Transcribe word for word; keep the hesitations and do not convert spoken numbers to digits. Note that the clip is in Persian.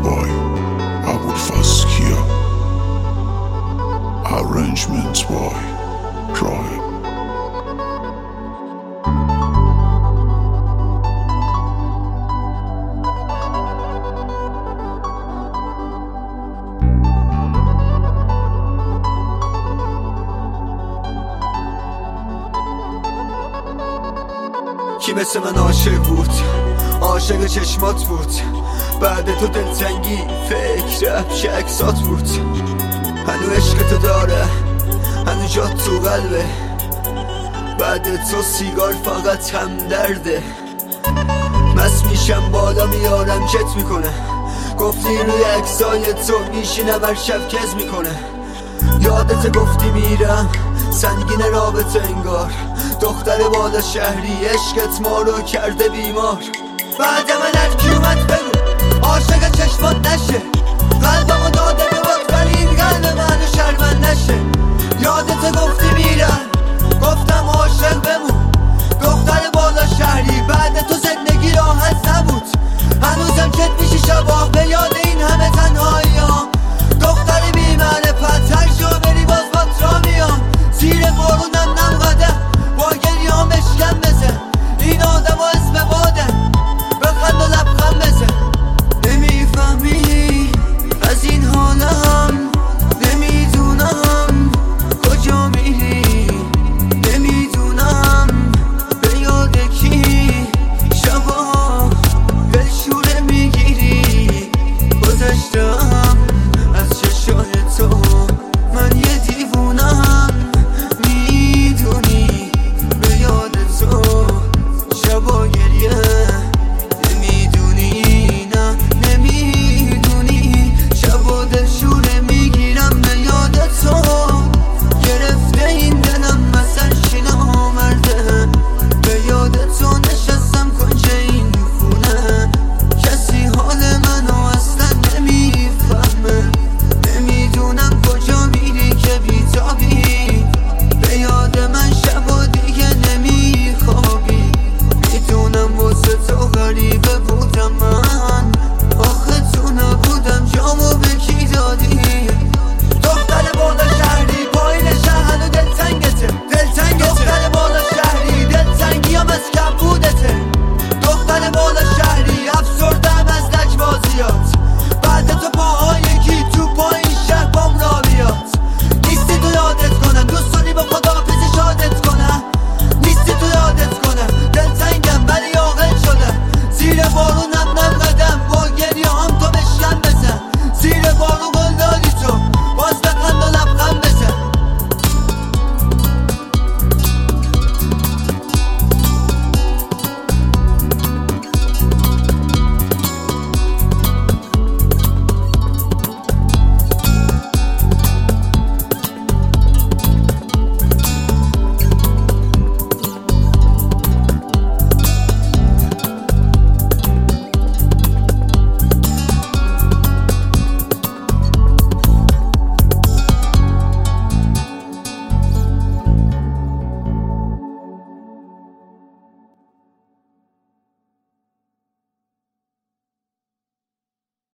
by Abulfazkia. Arrangements by Tribe. کی مثل من عاشق بود، عاشق چشمات بود، بعد تو دلتنگی فکر که عکسات بود. هنو عشق تو داره، هنو جات تو قلبه، بعد تو سیگار فقط هم درده. مست میشم بالا میارم کت میکنه، گفتی روی عکسای تو میشینم هر شب کز میکنه. یادت گفتی میرم سنگین رابطه انگار، دختر بالا شهری عشقت ما رو کرده بیمار. بعد من هر کی اومد بگو عاشق چشمات نشه، قلبمو داده به وقت ولی این قلب منو شرمن نشه. یادت گفتی میرم گفتم عاشق بمون، دختر بالا شهری بعد تو زندگی راحت نبود. هنوزم چت میشی شبا به یاد این همه تنهایی.